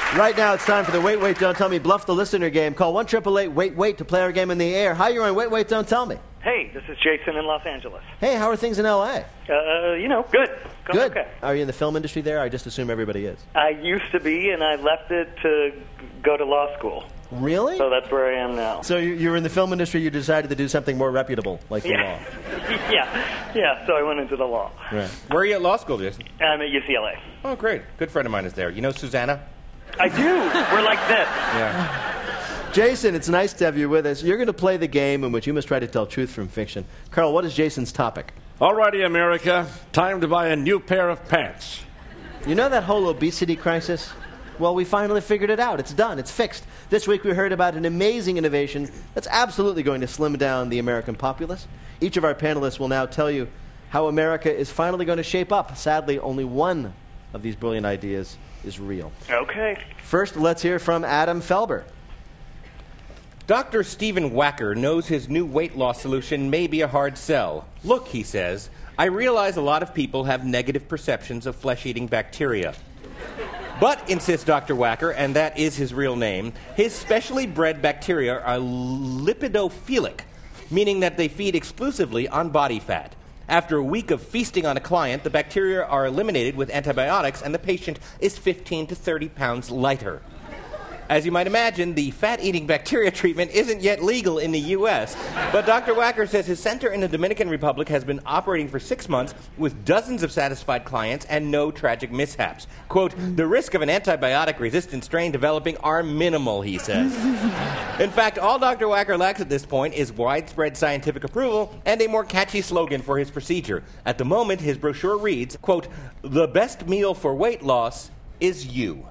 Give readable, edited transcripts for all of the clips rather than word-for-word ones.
Right now, it's time for the Wait, Wait, Don't Tell Me Bluff the Listener game. Call 1-888-WAIT-WAIT to play our game in the air. Hi, you're on Wait, Wait, Don't Tell Me. Hey, this is Jason in Los Angeles. Hey, how are things in L.A.? Good. Good. Okay. Are you in the film industry there? I just assume everybody is. I used to be, and I left it to go to law school. Really? So that's where I am now. So you were in the film industry, you decided to do something more reputable, like the law. Yeah, so I went into the law. Right. Where are you at law school, Jason? I'm at UCLA. Oh, great. Good friend of mine is there. You know Susanna? I do. We're like this. Yeah. Jason, it's nice to have you with us. You're going to play the game in which you must try to tell truth from fiction. Carl, what is Jason's topic? Alrighty, America. Time to buy a new pair of pants. You know that whole obesity crisis? Well, we finally figured it out. It's done. It's fixed. This week we heard about an amazing innovation that's absolutely going to slim down the American populace. Each of our panelists will now tell you how America is finally going to shape up. Sadly, only one of these brilliant ideas is real. Okay. First, let's hear from Adam Felber. Dr. Stephen Wacker knows his new weight loss solution may be a hard sell. Look, he says, I realize a lot of people have negative perceptions of flesh-eating bacteria. But, insists Dr. Wacker, and that is his real name, his specially bred bacteria are lipidophilic, meaning that they feed exclusively on body fat. After a week of feasting on a client, the bacteria are eliminated with antibiotics, and the patient is 15 to 30 pounds lighter. As you might imagine, the fat-eating bacteria treatment isn't yet legal in the U.S., but Dr. Wacker says his center in the Dominican Republic has been operating for 6 months with dozens of satisfied clients and no tragic mishaps. Quote, the risk of an antibiotic-resistant strain developing are minimal, he says. In fact, all Dr. Wacker lacks at this point is widespread scientific approval and a more catchy slogan for his procedure. At the moment, his brochure reads, quote, the best meal for weight loss is you.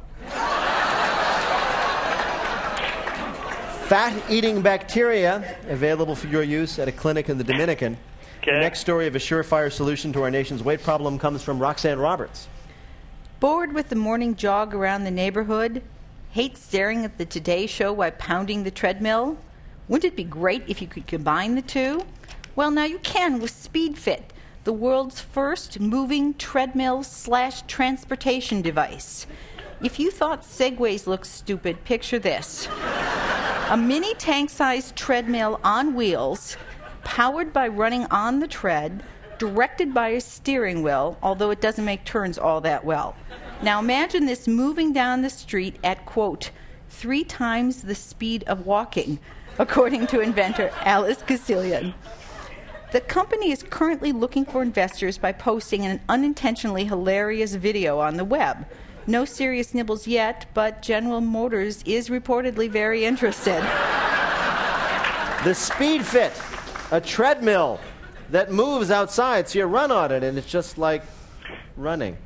Fat-eating bacteria, available for your use at a clinic in the Dominican. Okay. The next story of a surefire solution to our nation's weight problem comes from Roxanne Roberts. Bored with the morning jog around the neighborhood? Hate staring at the Today Show while pounding the treadmill? Wouldn't it be great if you could combine the two? Well, now you can with SpeedFit, the world's first moving treadmill/transportation device. If you thought Segways looked stupid, picture this. A mini tank-sized treadmill on wheels, powered by running on the tread, directed by a steering wheel, although it doesn't make turns all that well. Now imagine this moving down the street at, quote, 3 times the speed of walking, according to inventor Alice Cassillion. The company is currently looking for investors by posting an unintentionally hilarious video on the web. No serious nibbles yet, but General Motors is reportedly very interested. The SpeedFit, a treadmill that moves outside, so you run on it, and it's just like running.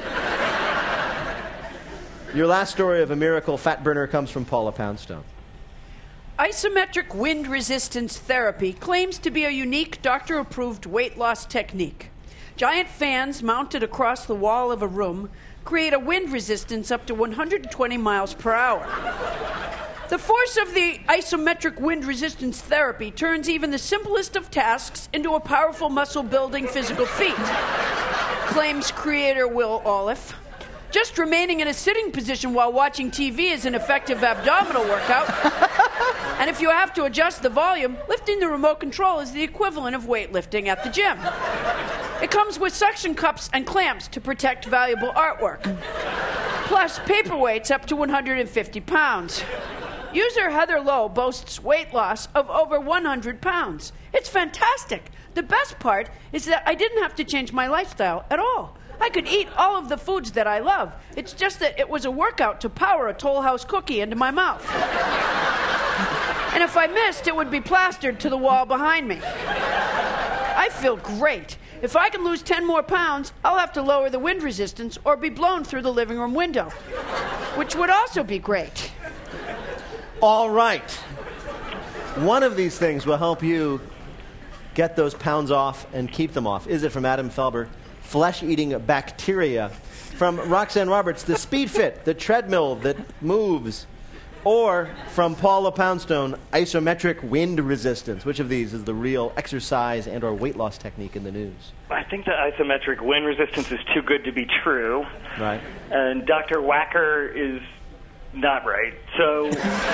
Your last story of a miracle fat burner comes from Paula Poundstone. Isometric wind resistance therapy claims to be a unique doctor-approved weight loss technique. Giant fans mounted across the wall of a room create a wind resistance up to 120 miles per hour. The force of the isometric wind resistance therapy turns even the simplest of tasks into a powerful muscle-building physical feat, claims creator Will Olive. Just remaining in a sitting position while watching TV is an effective abdominal workout. And if you have to adjust the volume, lifting the remote control is the equivalent of weightlifting at the gym. It comes with suction cups and clamps to protect valuable artwork. Plus, paperweights up to 150 pounds. User Heather Lowe boasts weight loss of over 100 pounds. It's fantastic. The best part is that I didn't have to change my lifestyle at all. I could eat all of the foods that I love. It's just that it was a workout to power a Toll House cookie into my mouth. And if I missed, it would be plastered to the wall behind me. I feel great. If I can lose 10 more pounds, I'll have to lower the wind resistance or be blown through the living room window, which would also be great. All right. One of these things will help you get those pounds off and keep them off. Is it from Adam Felber? Flesh-eating bacteria. From Roxanne Roberts, the SpeedFit, the treadmill that moves. Or from Paula Poundstone, isometric wind resistance. Which of these is the real exercise and or weight loss technique in the news? I think the isometric wind resistance is too good to be true. Right. And Dr. Wacker is not right. So,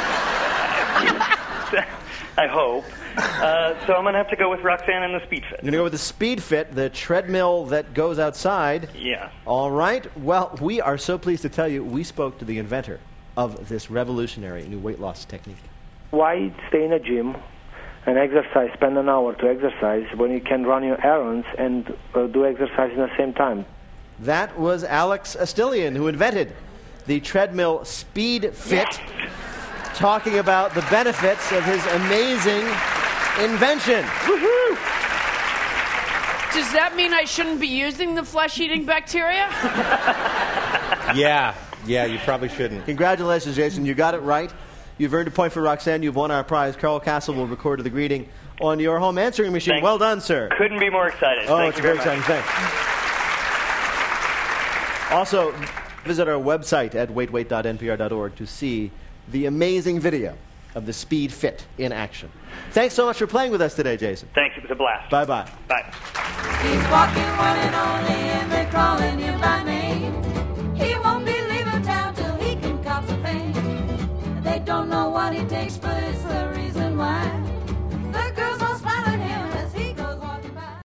I hope. So I'm going to have to go with Roxanne and the Speed Fit. You're going to go with the Speed Fit, the treadmill that goes outside. Yeah. All right. Well, we are so pleased to tell you we spoke to the inventor of this revolutionary new weight loss technique. Why stay in a gym and exercise, spend an hour to exercise when you can run your errands and do exercise in the same time? That was Alex Astilian, who invented the treadmill Speed Fit, talking about the benefits of his amazing invention. Woohoo! Does that mean I shouldn't be using the flesh-eating bacteria? Yeah, you probably shouldn't. Congratulations, Jason. You got it right. You've earned a point for Roxanne. You've won our prize. Carol Castle will record the greeting on your home answering machine. Thanks. Well done, sir. Couldn't be more excited. Oh, Thank it's you very very exciting. much. Thanks. Also, visit our website at waitwait.npr.org to see the amazing video of the Speed Fit in action. Thanks so much for playing with us today, Jason. Thanks. It was a blast. Bye-bye. Bye. He's walking one and only, and they're calling him by name. He won't be leaving town till he can cop some fame. They don't know what he takes, but it's the reason why.